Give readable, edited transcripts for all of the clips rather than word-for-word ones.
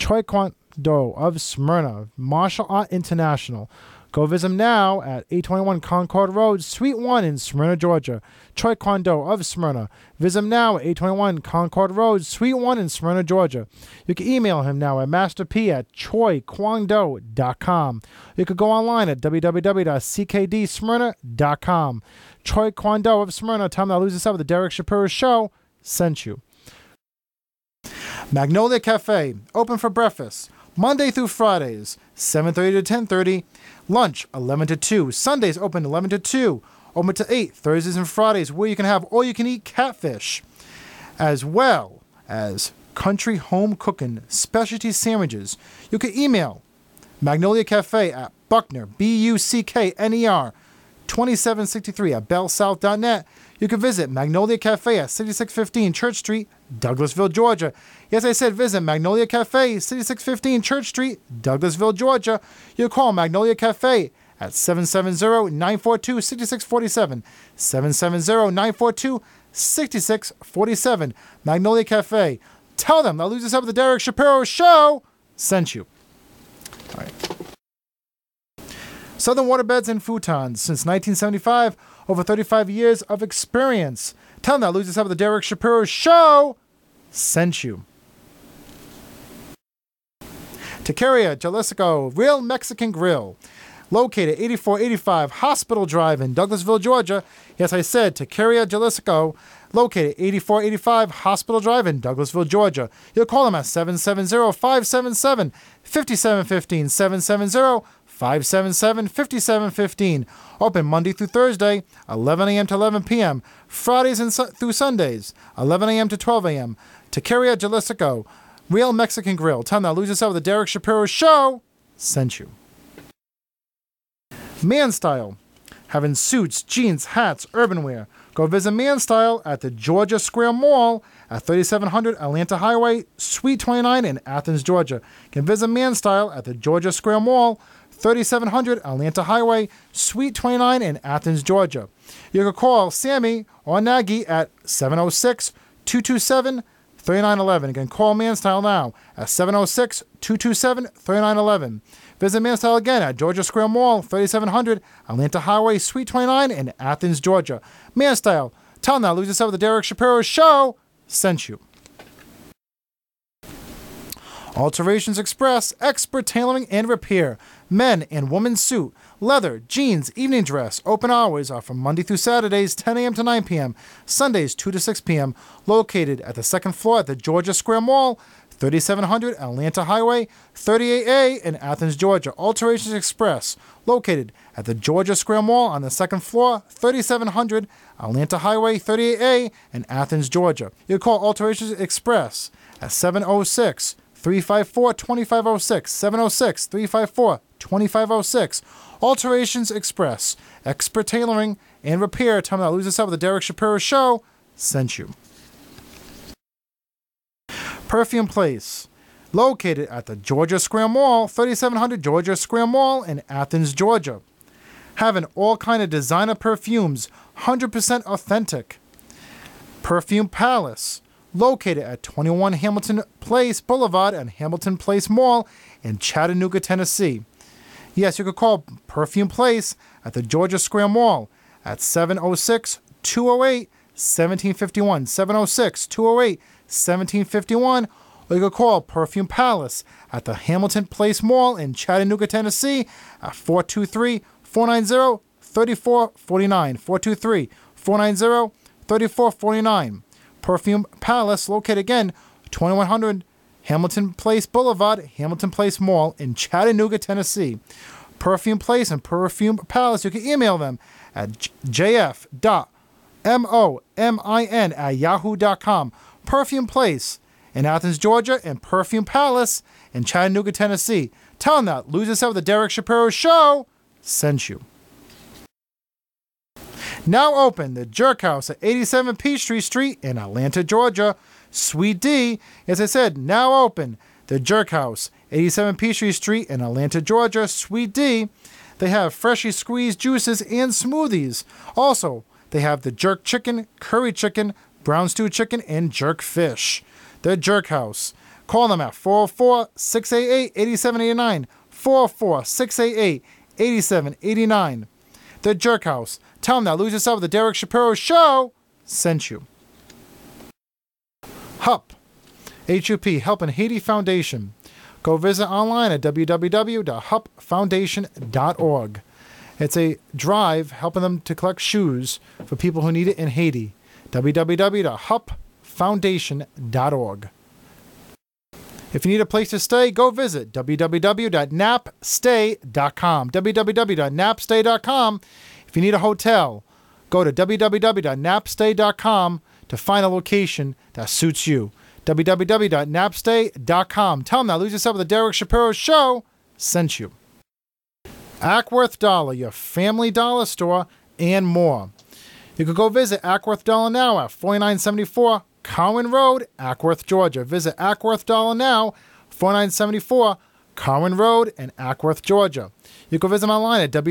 Choi Kwan Do of Smyrna, Martial Art International. Go visit him now at 821 Concord Road, Suite 1 in Smyrna, Georgia. Choi Kwan Do of Smyrna. Visit him now at 821 Concord Road, Suite 1 in Smyrna, Georgia. You can email him now at masterp@choikwangdo.com. You can go online at www.ckdsmyrna.com. Choi Kwan Do of Smyrna, time to lose yourself at the Derek Shapiro Show, sent you. Magnolia Cafe, open for breakfast, Monday through Fridays, 7:30 to 10:30. Lunch, 11 to 2. Sundays open 11 to 2. Open to 8. Thursdays and Fridays, where you can have all-you-can-eat catfish, as well as country home cooking specialty sandwiches. You can email Magnolia Cafe at Buckner, Buckner, 2763 at bellsouth.net. You can visit Magnolia Cafe at 6615 Church Street, Douglasville, Georgia. Yes, I said visit Magnolia Cafe, 6615 Church Street, Douglasville, Georgia. You call Magnolia Cafe at 770-942-6647, 770-942-6647. Magnolia Cafe. Tell them that Lose Yourself with the Derek Shapiro Show sent you. All right. Southern Waterbeds and Futons since 1975, over 35 years of experience. Tell them that Lose Yourself with the Derek Shapiro Show sent you. Taqueria Jalisco Real Mexican Grill, located 8485 Hospital Drive in Douglasville, Georgia. Yes, I said Taqueria Jalisco, located 8485 Hospital Drive in Douglasville, Georgia. You'll call them at 770-577-5715, 770-577-5715. Open Monday through Thursday, 11 a.m. to 11 p.m. Fridays through Sundays, 11 a.m. to 12 a.m. Taqueria Jalisco Real Mexican Grill. Time that Lose Yourself with the Derek Shapiro Show sent you. Man Style, having suits, jeans, hats, urban wear. Go visit Man Style at the Georgia Square Mall at 3700 Atlanta Highway, Suite 29 in Athens, Georgia. You can visit Man Style at the Georgia Square Mall, 3700 Atlanta Highway, Suite 29 in Athens, Georgia. You can call Sammy or Nagy at 706-227-3911. You can call Man Style now at 706-227-3911. Visit Man Style again at Georgia Square Mall, 3700 Atlanta Highway, Suite 29 in Athens, Georgia. Man Style, tell them that Lose Yourself with the Derek Shapiro Show sent you. Alterations Express, expert tailoring and repair. Men and women's suit, leather, jeans, evening dress. Open hours are from Monday through Saturdays, 10 a.m. to 9 p.m. Sundays, 2 to 6 p.m. Located at the second floor at the Georgia Square Mall, 3700 Atlanta Highway, 38A in Athens, Georgia. Alterations Express, located at the Georgia Square Mall on the second floor, 3700 Atlanta Highway, 38A in Athens, Georgia. You can call Alterations Express at 706-354-2506, 706-354-2506. Alterations Express, expert tailoring and repair. Time that Lose Yourself with the Derek Shapiro Show sent you. Perfume Place, located at the Georgia Square Mall, 3700 Georgia Square Mall in Athens, Georgia. Having all kind of designer perfumes, 100% authentic. Perfume Palace, located at 21 Hamilton Place Boulevard and Hamilton Place Mall in Chattanooga, Tennessee. Yes, you could call Perfume Place at the Georgia Square Mall at 706-208-1751, 706-208-1751, or you could call Perfume Palace at the Hamilton Place Mall in Chattanooga, Tennessee at 423-490-3449, 423-490-3449. Perfume Palace, located again, 2100 Hamilton Place Boulevard, Hamilton Place Mall in Chattanooga, Tennessee. Perfume Place and Perfume Palace, you can email them at jf.momin@yahoo.com. Perfume Place in Athens, Georgia, and Perfume Palace in Chattanooga, Tennessee. Tell them that Lose Yourself with the Derek Shapiro Show sent you. Now open, the Jerk House at 87 Peachtree Street in Atlanta, Georgia. Suite D, as I said, now open, the Jerk House, 87 Peachtree Street in Atlanta, Georgia. Suite D. They have freshly squeezed juices and smoothies. Also, they have the jerk chicken, curry chicken, brown stew chicken, and jerk fish. The Jerk House. Call them at 404-688-8789. 404-688-8789. The Jerk House. Tell them that Lose Yourself with the Derek Shapiro Show sent you. HUP. H-U-P, Help in Haiti Foundation. Go visit online at www.hupfoundation.org. It's a drive helping them to collect shoes for people who need it in Haiti. www.hupfoundation.org. If you need a place to stay, go visit www.napstay.com. www.napstay.com. If you need a hotel, go to www.napstay.com to find a location that suits you. www.napstay.com. Tell them that Lose Yourself with the Derek Shapiro Show sent you. Ackworth Dollar, your family dollar store, and more. You can go visit Ackworth Dollar now at 4974 Cowan Road, Ackworth, Georgia. Visit Ackworth Dollar now, 4974 Cowan Road in Ackworth, Georgia. You can visit them online at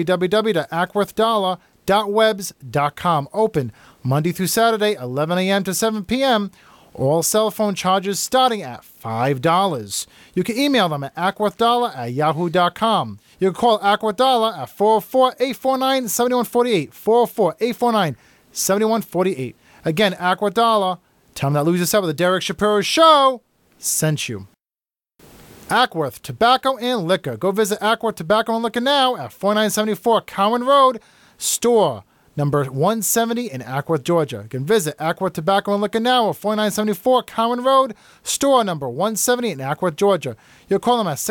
www.ackworthdollar.webs.com. Open Monday through Saturday, 11 a.m. to 7 p.m., all cell phone charges starting at $5. You can email them at ackworthdollar@yahoo.com. You can call Ackworth Dollar at 404-849-7148. 404-849-7148. Again, Ackworth Dollar. Tell them that Lose Yourself with the Derek Shapiro Show sent you. Ackworth Tobacco and Liquor. Go visit Ackworth Tobacco and Liquor now at 4974 Cowan Road, store number 170 in Ackworth, Georgia. You can visit Ackworth Tobacco and Liquor now at 4974 Cowan Road, store number 170 in Ackworth, Georgia. You'll call them at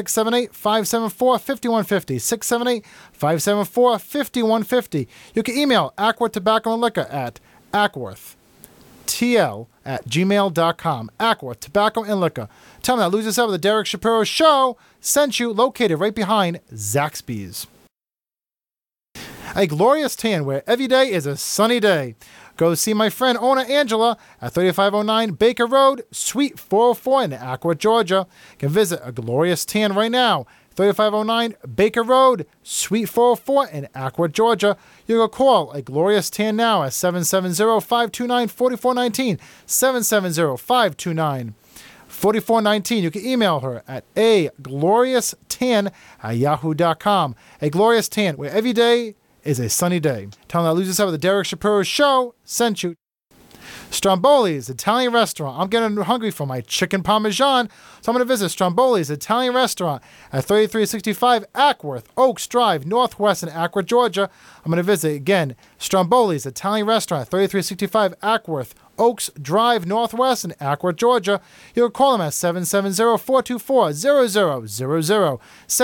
678-574-5150. 678-574-5150. You can email Ackworth Tobacco and Liquor at ackworthtl@gmail.com. Ackworth Tobacco and Liquor. Tell them that Lose Yourself with the Derek Shapiro Show sent you, located right behind Zaxby's. A glorious tan where every day is a sunny day. Go see my friend owner Angela at 3509 Baker Road, Suite 404 in Ackworth, Georgia. You can visit A Glorious Tan right now. 3509 Baker Road, Suite 404 in Ackworth, Georgia. You can call A Glorious Tan now at 770-529-4419. 770-529-4419. You can email her at aglorioustan@yahoo.com. A Glorious Tan, where every day is a sunny day. Tell them that Lose Yourself with the Derek Shapiro Show sent you. Stromboli's Italian Restaurant. I'm getting hungry for my chicken parmesan, so I'm going to visit Stromboli's Italian Restaurant at 3365 Ackworth Oaks Drive, Northwest in Ackworth, Georgia. I'm going to visit again Stromboli's Italian Restaurant at 3365 Ackworth Oaks Drive, Northwest in Ackworth, Georgia. You can call them at 770-424-0000.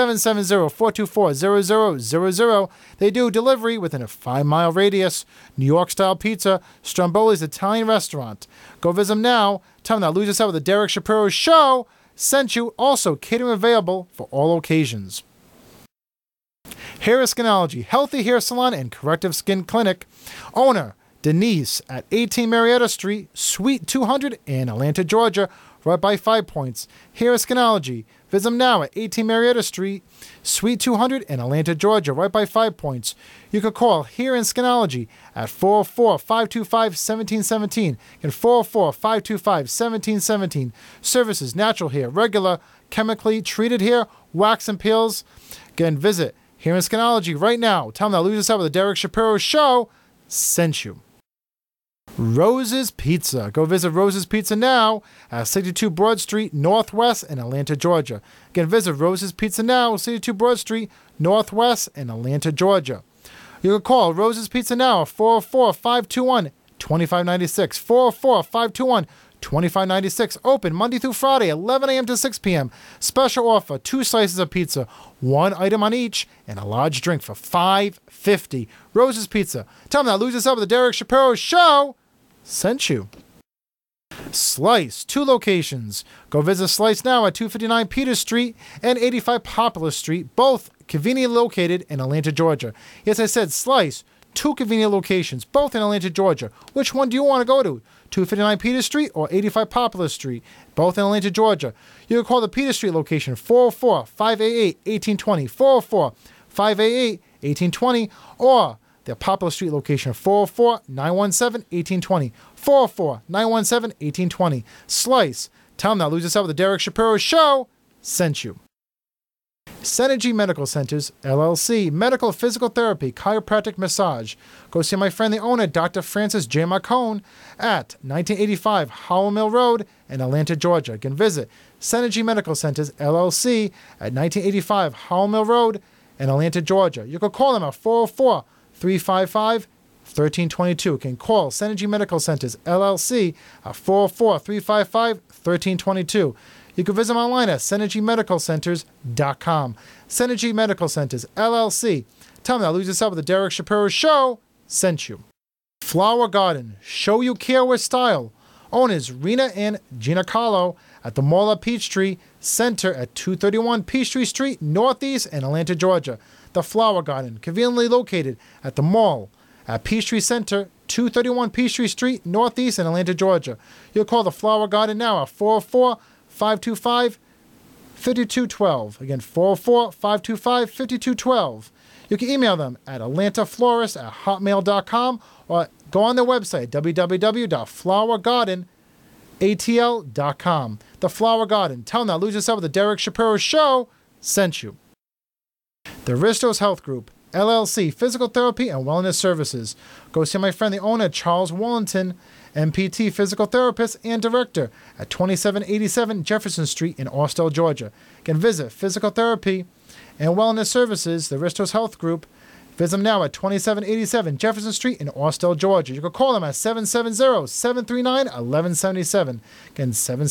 770-424-0000. They do delivery within a 5-mile radius. New York-style pizza, Stromboli's Italian Restaurant. Go visit them now. Tell them that Lose Yourself with the Derek Shapiro Show sent you. Also, catering available for all occasions. Hair Skinology, healthy hair salon and corrective skin clinic. Owner Denise at 18 Marietta Street, Suite 200 in Atlanta, Georgia, right by 5 Points. Hair Skinology. Visit them now at 18 Marietta Street, Suite 200 in Atlanta, Georgia, right by 5 Points. You can call Hair and Skinology at 404-525-1717 and 404-525-1717. Services, natural hair, regular, chemically treated hair, wax and peels. Again, visit Hair and Skinology right now. Tell them that Lose Yourself with the Derek Shapiro Show sent you. Rose's Pizza. Go visit Rose's Pizza now at 62 Broad Street, Northwest in Atlanta, Georgia. Again, visit Rose's Pizza now, 62 Broad Street, Northwest in Atlanta, Georgia. You can call Rose's Pizza now at 404-521-2596. 404-521-2596. Open Monday through Friday, 11 a.m. to 6 p.m. Special offer, 2 slices of pizza, 1 item on each, and a large drink for $5.50. Rose's Pizza. Tell them that Lose Yourself with the Derek Shapiro Show sent you. Slice, 2 locations. Go visit Slice now at 259 Peters Street and 85 Poplar Street, both conveniently located in Atlanta, Georgia. Yes, I said Slice, 2 convenient locations, both in Atlanta, Georgia. Which one do you want to go to? 259 Peters Street or 85 Poplar Street, both in Atlanta, Georgia. You can call the Peters Street location 404-588-1820, 404-588-1820, or the Poplar Street location 404-917-1820, 404-917-1820. Slice, Tell them that Lose Yourself with the Derek Shapiro Show sent you. Synergy Medical Centers, LLC, medical physical therapy, chiropractic massage. Go see my friend, the owner, Dr. Francis J. Marcone, at 1985 Howell Mill Road in Atlanta, Georgia. You can visit Synergy Medical Centers, LLC, at 1985 Howell Mill Road in Atlanta, Georgia. You can call them at 404-355-1322. You can call Synergy Medical Centers, LLC, at 404-355-1322. You can visit them online at SynergyMedicalCenters.com. Synergy Medical Centers, LLC. Tell them that Lose Yourself with the Derek Shapiro Show sent you. Flower Garden, show you care with style. Owners Rena and Gina Carlo at the Mall at Peachtree Center at 231 Peachtree Street, Northeast in Atlanta, Georgia. The Flower Garden, conveniently located at the Mall at Peachtree Center, 231 Peachtree Street, Northeast in Atlanta, Georgia. You'll call the Flower Garden now at 404-525-5212. Again, 404-525-5212. You can email them at atlantaflorist@hotmail.com or go on their website, www.flowergardenatl.com. The Flower Garden. Tell them that Lose Yourself with the Derek Shapiro Show sent you. The Ristos Health Group, LLC, Physical Therapy and Wellness Services. Go see my friend, the owner, Charles Wallington, MPT, Physical Therapist and Director at 2787 Jefferson Street in Austell, Georgia. You can visit Physical Therapy and Wellness Services, the Ristos Health Group. Visit them now at 2787 Jefferson Street in Austell, Georgia. You can call them at 770-739-1177. Again,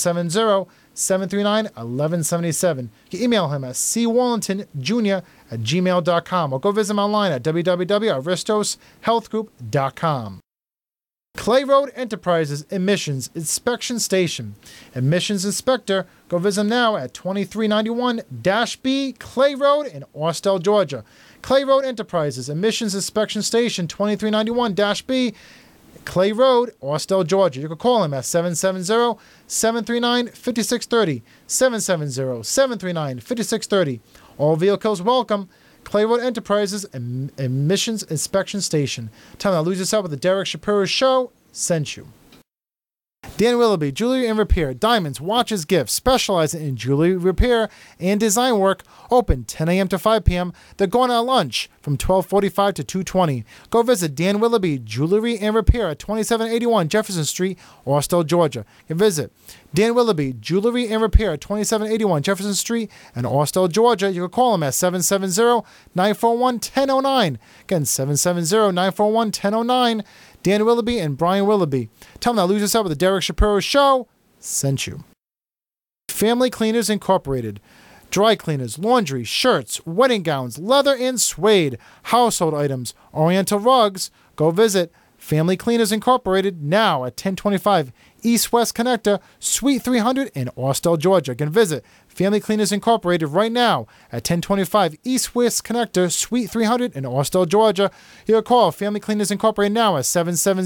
770-739-1177. You can email him at cwallingtonjr@gmail.com or go visit him online at www.ristoshealthgroup.com. Clay Road Enterprises Emissions Inspection Station. Emissions Inspector, go visit them now at 2391-B Clay Road in Austell, Georgia. Clay Road Enterprises Emissions Inspection Station, 2391-B Clay Road, Austell, Georgia. You can call them at 770-739-5630. 770-739-5630. All vehicles welcome. Clay Road Enterprises Emissions Inspection Station. Tell them that Lose Yourself with the Derek Shapiro Show sent you. Dan Willoughby, Jewelry and Repair, Diamonds, Watches, Gifts, specializing in jewelry repair and design work, open 10 a.m. to 5 p.m. They're going at lunch from 12:45 to 2:20. Go visit Dan Willoughby, Jewelry and Repair at 2781 Jefferson Street, Austell, Georgia. You can visit Dan Willoughby, Jewelry and Repair at 2781 Jefferson Street in Austell, Georgia. You can call them at 770-941-1009. Again, 770-941-1009. Dan Willoughby and Brian Willoughby. Tell them that Lose Yourself with the Derek Shapiro Show sent you. Family Cleaners Incorporated. Dry cleaners, laundry, shirts, wedding gowns, leather and suede, household items, oriental rugs. Go visit Family Cleaners Incorporated now at 1025 East-West Connector, Suite 300 in Austell, Georgia. You can visit Family Cleaners Incorporated right now at 1025 East-West Connector, Suite 300 in Austell, Georgia. You can call Family Cleaners Incorporated now at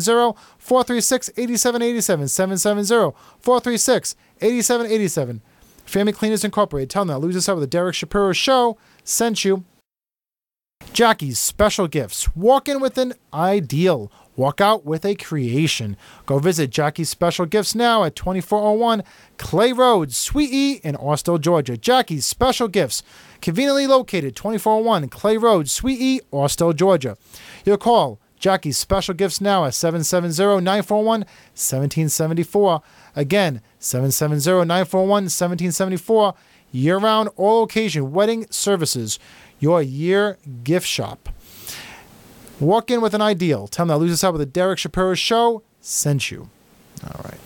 770-436-8787, 770-436-8787. Family Cleaners Incorporated. Tell them that Lose Yourself with the Derek Shapiro Show sent you. Jackie's Special Gifts. Walk in with an ideal. Walk out with a creation. Go visit Jackie's Special Gifts now at 2401 Clay Road, Suite E in Austell, Georgia. Jackie's Special Gifts, conveniently located 2401 Clay Road, Suite E, Austell, Georgia. You'll call Jackie's Special Gifts now at 770-941-1774. Again, 770-941-1774. Year-round, all-occasion wedding services. Your year gift shop. Walk in with an ideal. Tell them that Lose Yourself with the Derek Shapiro Show sent you. All right.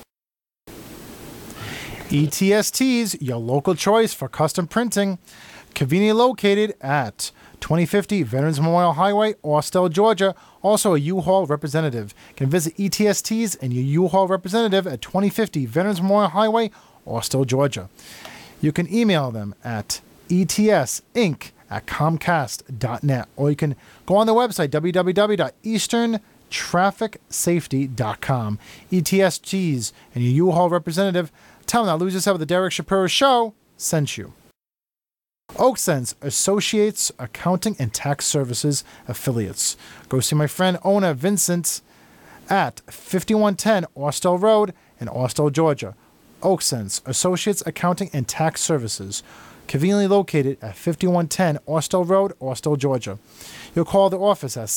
ETSTs, your local choice for custom printing. Conveniently located at 2050 Veterans Memorial Highway, Austell, Georgia. Also a U-Haul representative. You can visit ETSTs and your U-Haul representative at 2050 Veterans Memorial Highway, Austell, Georgia. You can email them at etsinc@comcast.net, or you can go on their website, www.easterntrafficsafety.com. ETSGs and your U-Haul representative. Tell them that Lose Yourself with the Derek Shapiro Show sent you. OakSense Associates Accounting and Tax Services Affiliates. Go see my friend owner Vincent at 5110 Austell Road in Austell, Georgia. Oaksense Associates Accounting and Tax Services, conveniently located at 5110 Austell Road, Austell, Georgia. You'll call the office at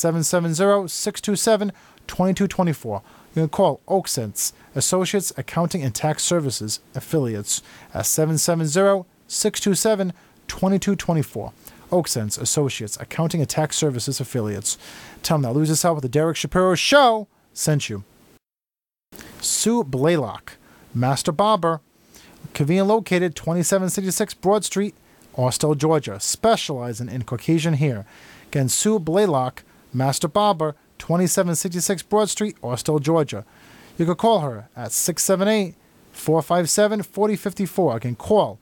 770-627-2224. You can call Oaksense Associates Accounting and Tax Services affiliates at 770-627-2224. Oaksense Associates Accounting and Tax Services affiliates. Tell them that Lose Yourself with the Derek Shapiro Show sent you. Sue Blaylock, Master Barber, conveniently located 2766 Broad Street, Austell, Georgia, specializing in Caucasian hair. Again, Sue Blaylock, Master Barber, 2766 Broad Street, Austell, Georgia. You can call her at 678-457-4054. Again, call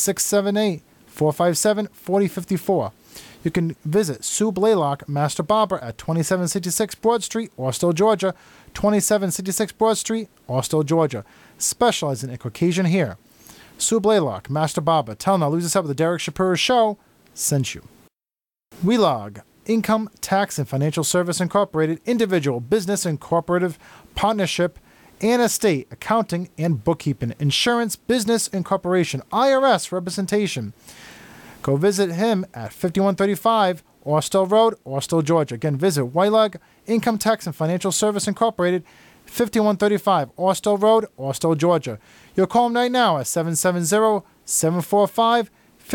678-457-4054. You can visit Sue Blaylock, Master Barber, at 2766 Broad Street, Austell, Georgia, 2766 Broad Street, Austell, Georgia, specializing in Caucasian hair. Sue Blaylock, Master Barber, tell them I'll Lose Yourself with the Derek Shapiro Show sent you. WeLog, Income, Tax, and Financial Service Incorporated, individual, business, and cooperative partnership, and estate, accounting, and bookkeeping, insurance, business, incorporation, IRS representation. Go visit him at 5135 Austell Road, Austell, Georgia. Again, visit WeLog, Income, Tax, and Financial Service Incorporated, 5135 Austell Road, Austell, Georgia. You'll call him right now at 770-745-5433,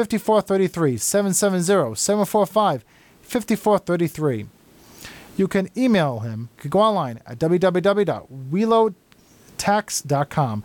770-745-5433. You can email him. You can go online at www.welogtax.com,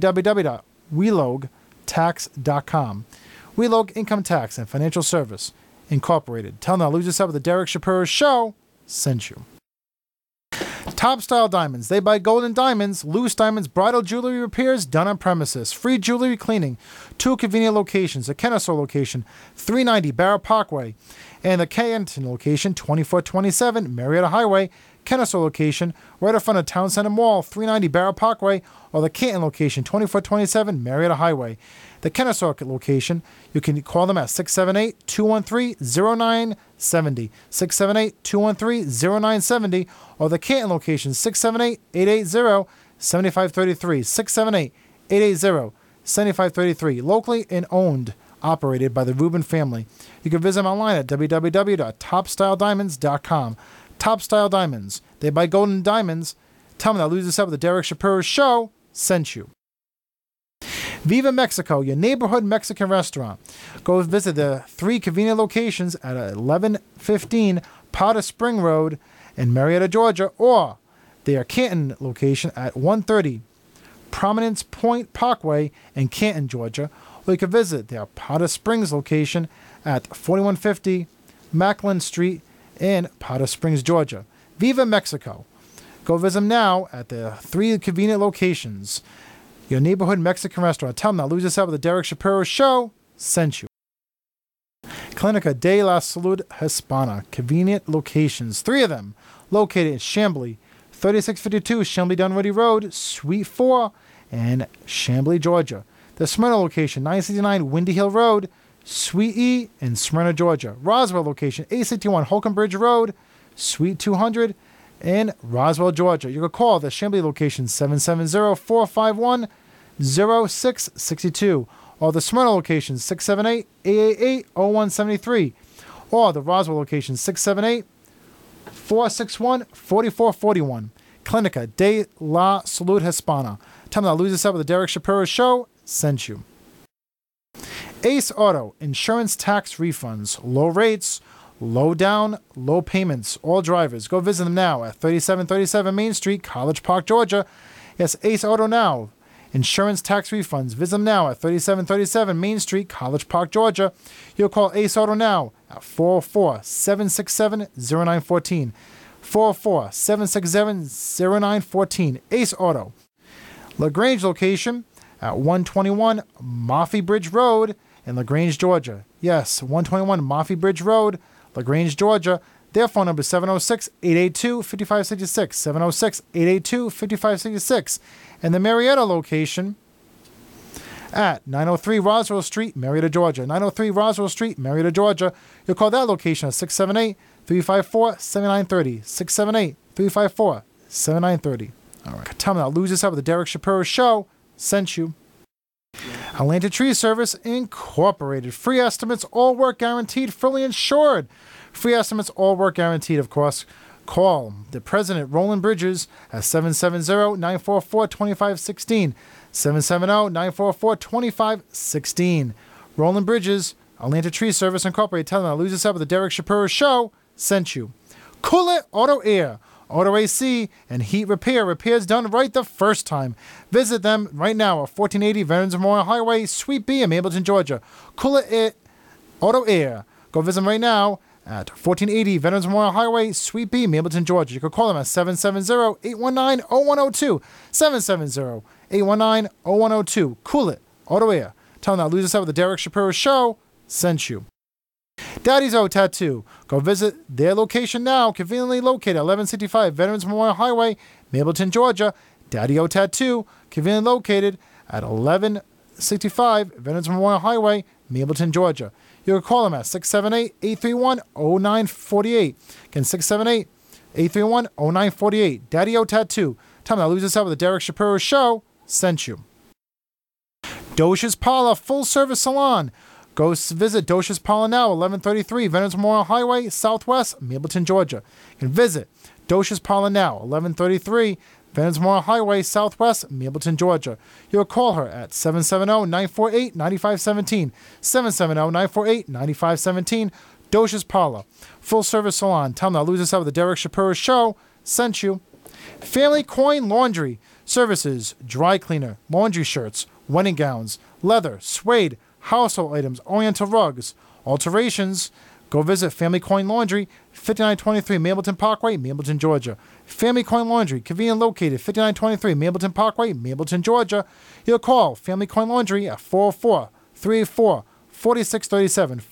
www.welogtax.com. WeLog Income Tax and Financial Service Incorporated. Tell them I'll Lose Yourself with the Derek Shapiro Show sent you. Top Style Diamonds. They buy gold and diamonds, loose diamonds, bridal jewelry repairs done on premises. Free jewelry cleaning. 2 convenient locations. A Kennesaw location, 390 Barrow Parkway. And the Canton location, 2427 Marietta Highway. Kennesaw location, right in front of Town Center Mall, 390 Barrow Parkway. Or the Canton location, 2427 Marietta Highway. The Kennesaw location, you can call them at 678-213-0970, 678-213-0970, or the Canton location, 678-880-7533, 678-880-7533, locally and owned, operated by the Rubin family. You can visit them online at www.topstyleddiamonds.com. Top Style Diamonds. They buy golden diamonds. Tell them that Lose Yourself with the Derek Shapiro Show sent you. Viva Mexico, your neighborhood Mexican restaurant. Go visit the 3 convenient locations at 1115 Powder Spring Road in Marietta, Georgia, or their Canton location at 130 Prominence Point Parkway in Canton, Georgia. Or you can visit their Powder Springs location at 4150 Macklin Street in Powder Springs, Georgia. Viva Mexico. Go visit them now at the 3 convenient locations. Your neighborhood Mexican restaurant. Tell them that Lose Yourself with the Derek Shapiro Show sent you. Clinica de la Salud Hispana. Convenient locations. 3 of them located in Chamblee, 3652 Chamblee Dunwoody Road, Suite 4, and Chamblee, Georgia. The Smyrna location, 969 Windy Hill Road, Suite E, in Smyrna, Georgia. Roswell location, 861 Holcomb Bridge Road, Suite 200, in Roswell, Georgia. You can call the Chamblee location 770-451-0662, or the Smyrna location 678-888-0173, or the Roswell location 678-461-4441. Clinica de la Salud Hispana. Tell them that Lose Yourself with the Derek Shapiro Show sent you. Ace Auto, insurance tax refunds, low rates, low down, low payments, all drivers. Go visit them now at 3737 Main Street, College Park, Georgia. Yes, Ace Auto now. Insurance tax refunds. Visit them now at 3737 Main Street, College Park, Georgia. You'll call Ace Auto now at 404-767-0914. 404-767-0914. Ace Auto. LaGrange location at 121 Moffee Bridge Road in LaGrange, Georgia. Yes, 121 Moffee Bridge Road, LaGrange, Georgia. Their phone number is 706-882-5566, 706-882-5566. And the Marietta location at 903 Roswell Street, Marietta, Georgia. 903 Roswell Street, Marietta, Georgia. You'll call that location at 678-354-7930, 678-354-7930. All right. Tell me now, Lose Yourself with the Derek Shapiro Show sent you. Atlantic Tree Service Incorporated. Free estimates, all work guaranteed, fully insured. Free estimates, all work guaranteed, of course. Call the president, Roland Bridges, at 770-944-2516. 770-944-2516. Roland Bridges, Atlantic Tree Service Incorporated. Tell them I Lose Yourself with the Derek Shapiro Show sent you. Cool It Auto Air. Auto AC and heat repair. Repairs done right the first time. Visit them right now at 1480 Veterans Memorial Highway, Suite B in Mableton, Georgia. Cool It Auto Air. Go visit them right now at 1480 Veterans Memorial Highway, Suite B, Mableton, Georgia. You can call them at 770-819-0102. 770-819-0102. Cool It Auto Air. Tell them that Lose Yourself with the Derek Shapiro Show sent you. Daddy's O Tattoo. Go visit their location now, conveniently located at 1165 Veterans Memorial Highway, Mableton, Georgia. Daddy O Tattoo, conveniently located at 1165 Veterans Memorial Highway, Mableton, Georgia. You can call them at 678-831-0948. Again, 678-831-0948. Daddy O Tattoo. Tell them that Lose Yourself with the Derek Shapiro Show sent you. Dosh's Parlor Full Service Salon. Go visit Dosh's Parlor now, 1133 Veterans Memorial Highway, Southwest, Mableton, Georgia. You can visit Dosh's Parlor now, 1133 Veterans Memorial Highway, Southwest, Mableton, Georgia. You'll call her at 770-948-9517. 770-948-9517. Dosh's Parlor Full Service Salon. Tell them that Lose Yourself with the Derek Shapiro Show sent you. Family Coin Laundry Services. Dry cleaner, laundry shirts, wedding gowns, leather, suede, household items, oriental rugs, alterations. Go visit Family Coin Laundry, 5923 Mableton Parkway, Mableton, Georgia. Family Coin Laundry, conveniently located 5923 Mableton Parkway, Mableton, Georgia. You'll call Family Coin Laundry at 404-384-4637.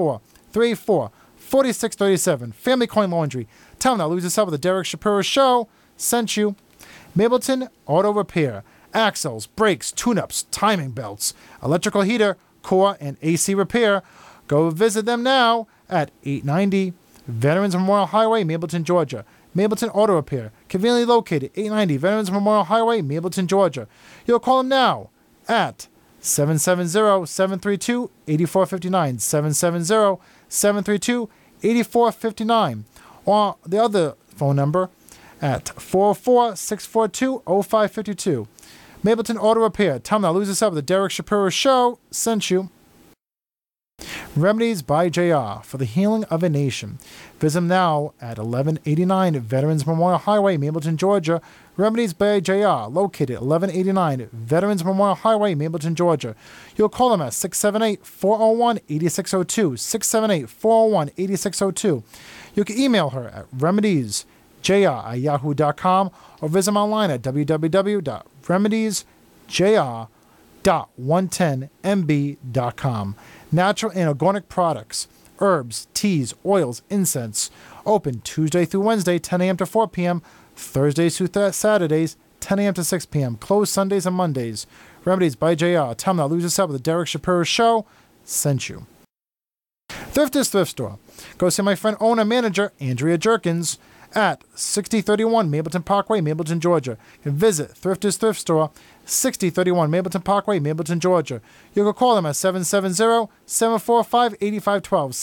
404-384-4637. Family Coin Laundry. Tell them that Lose Yourself with the Derek Shapiro Show sent you. Mableton Auto Repair. Axles, brakes, tune-ups, timing belts, electrical heater, core, and AC repair. Go visit them now at 890 Veterans Memorial Highway, Mableton, Georgia. Mableton Auto Repair, conveniently located 890 Veterans Memorial Highway, Mableton, Georgia. You'll call them now at 770-732-8459. 770-732-8459. Or the other phone number at 404-642-0552. Mableton Auto Repair. Tell them that Lose Yourself with the Derek Shapiro Show sent you. Remedies by JR for the healing of a nation. Visit them now at 1189 Veterans Memorial Highway, Mableton, Georgia. Remedies by JR, located at 1189 Veterans Memorial Highway, Mableton, Georgia. You'll call them at 678-401-8602. 678-401-8602. You can email her at remediesjr@yahoo.com or visit them online at www.remediesjr.110mb.com. Natural and organic products, herbs, teas, oils, incense. Open Tuesday through Wednesday, 10 a.m. to 4 p.m., Thursdays through Saturdays, 10 a.m. to 6 p.m., closed Sundays and Mondays. Remedies by JR. Tell them that Lose Yourself with the Derek Shapiro Show sent you. Thrifters Thrift Store. Go see my friend owner-manager, Andrea Jerkins, at 6031 Mableton Parkway, Mableton, Georgia. You can visit Thrifters Thrift Store, 6031 Mableton Parkway, Mableton, Georgia. You can call them at 770-745-8512.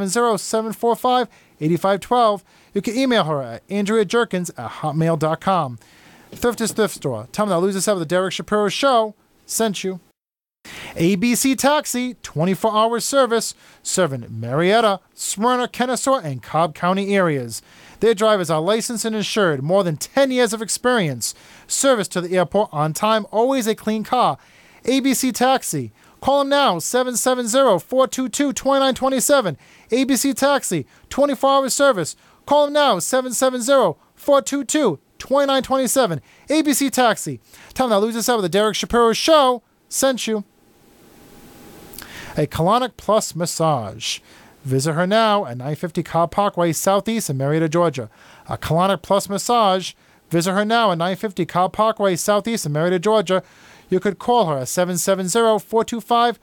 770-745-8512. You can email her at AndreaJerkins@hotmail.com. Thrifters Thrift Store. Tell them that Lose Yourself with the Derek Shapiro Show sent you. ABC Taxi, 24-hour service, serving Marietta, Smyrna, Kennesaw, and Cobb County areas. Their drivers are licensed and insured, more than 10 years of experience. Service to the airport on time, always a clean car. ABC Taxi. Call them now, 770-422-2927. ABC Taxi, 24-hour service. Call them now, 770-422-2927. ABC Taxi. Tell them that Lose Yourself with the Derek Shapiro Show sent you. A Colonic Plus Massage. Visit her now at 950 Cobb Parkway, Southeast in Marietta, Georgia. A Colonic Plus Massage. Visit her now at 950 Cobb Parkway, Southeast in Marietta, Georgia. You could call her at 770-425-2000.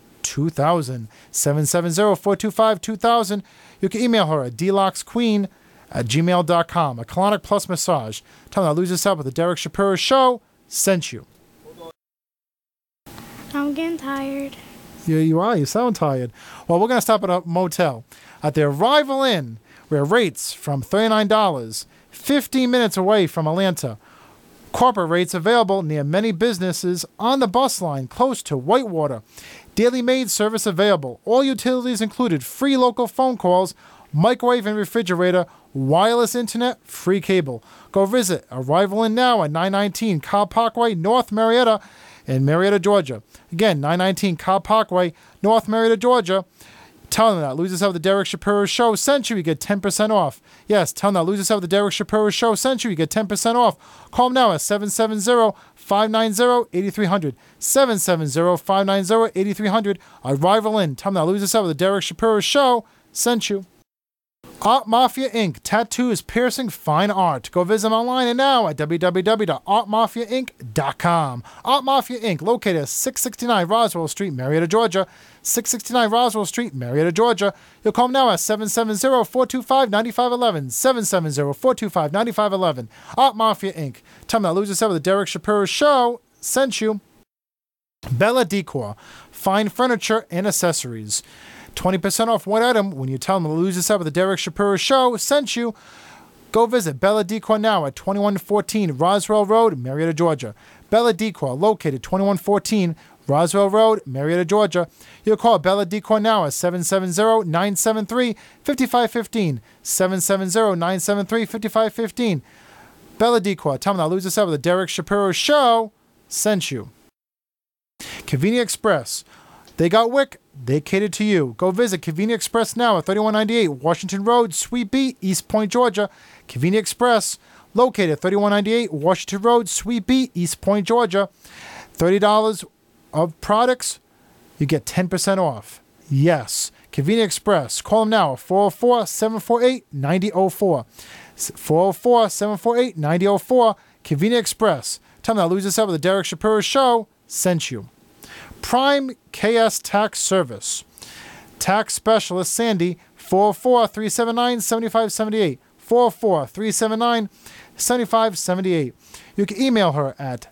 770-425-2000. You can email her at dlocksqueen@gmail.com. A Colonic Plus Massage. Tell them that Lose Yourself with the Derek Shapiro Show sent you. I'm getting tired. You are. You sound tired. Well, we're going to stop at a motel. At the Arrival Inn, where rates from $39, 15 minutes away from Atlanta. Corporate rates available near many businesses on the bus line close to Whitewater. Daily maid service available. All utilities included. Free local phone calls, microwave and refrigerator, wireless internet, free cable. Go visit Arrival Inn now at 919 Cobb Parkway, North Marietta in Marietta, Georgia. Again, 919 Cobb Parkway, North Marietta, Georgia. Tell them that Lose Yourself with the Derek Shapiro Show sent you. You get 10% off. Yes, tell them that Lose Yourself with the Derek Shapiro Show sent you. You get 10% off. Call them now at 770-590-8300. 770-590-8300. Arrival Inn. Tell them that Lose Yourself with the Derek Shapiro Show sent you. Art Mafia Inc. Tattoos, piercing, fine art. Go visit them online and now at www.artmafiainc.com. Art Mafia Inc. Located at 669 Roswell Street, Marietta, Georgia. 669 Roswell Street, Marietta, Georgia. You'll call them now at 770-425-9511. 770-425-9511. Art Mafia Inc. Tell them that Lose Yourself with the Derek Shapiro Show sent you. Bella Decor. Fine furniture and accessories. 20% off one item when you tell them to Lose Yourself with the Derek Shapiro Show sent you. Go visit Bella Decor now at 2114 Roswell Road, Marietta, Georgia. Bella Decor, located 2114 Roswell Road, Marietta, Georgia. You'll call Bella Decor now at 770-973-5515. 770-973-5515. Bella Decor, tell them to Lose Yourself with the Derek Shapiro Show sent you. Convenient Express. They got Wick. They catered to you. Go visit Convenient Express now at 3198 Washington Road, Suite B, East Point, Georgia. Convenient Express, located at 3198 Washington Road, Suite B, East Point, Georgia. $30 of products, you get 10% off. Yes. Convenient Express. Call them now at 404-748-9004. 404-748-9004. Convenient Express. Tell them that Lose Yourself with the Derek Shapiro Show sent you. Prime KS Tax Service. Tax Specialist Sandy, 404-379-7578. 404-379-7578. You can email her at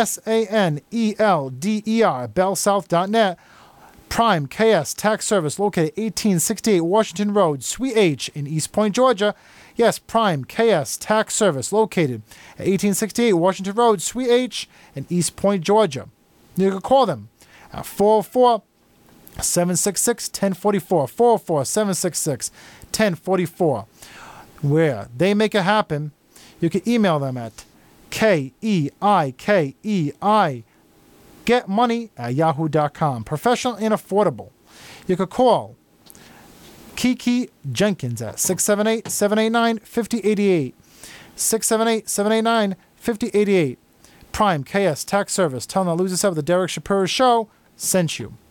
sanelder@bellsouth.net. Prime KS Tax Service, located 1868 Washington Road, Suite H in East Point, Georgia. Yes, Prime KS Tax Service, located at 1868 Washington Road, Suite H in East Point, Georgia. You can call them at 404-766-1044, 404-766-1044, where they make it happen. You can email them at KEIKEI getmoney@yahoo.com. Professional and affordable. You could call Kiki Jenkins at 678-789-5088. 678-789-5088. Prime KS Tax Service. Tell them to Lose Yourself with the Derek Shapiro Show sent you.